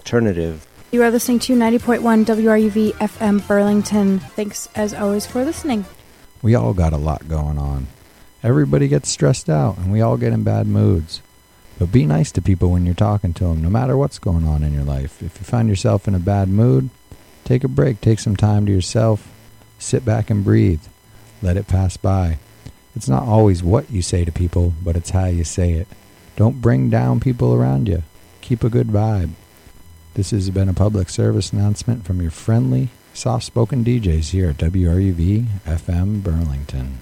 alternative. You are listening to 90.1 WRUV FM Burlington. Thanks, as always, for listening. We all got a lot going on. Everybody gets stressed out, and we all get in bad moods. But be nice to people when you're talking to them, no matter what's going on in your life. If you find yourself in a bad mood, take a break, take some time to yourself, sit back and breathe. Let it pass by. It's not always what you say to people, but it's how you say it. Don't bring down people around you. Keep a good vibe. This has been a public service announcement from your friendly, soft-spoken DJs here at WRUV FM Burlington.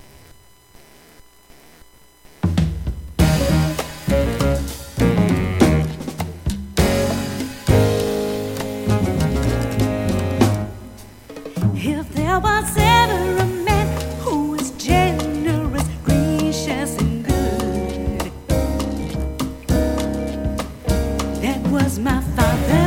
If there was ever a man who was generous, gracious, and good, that was my father.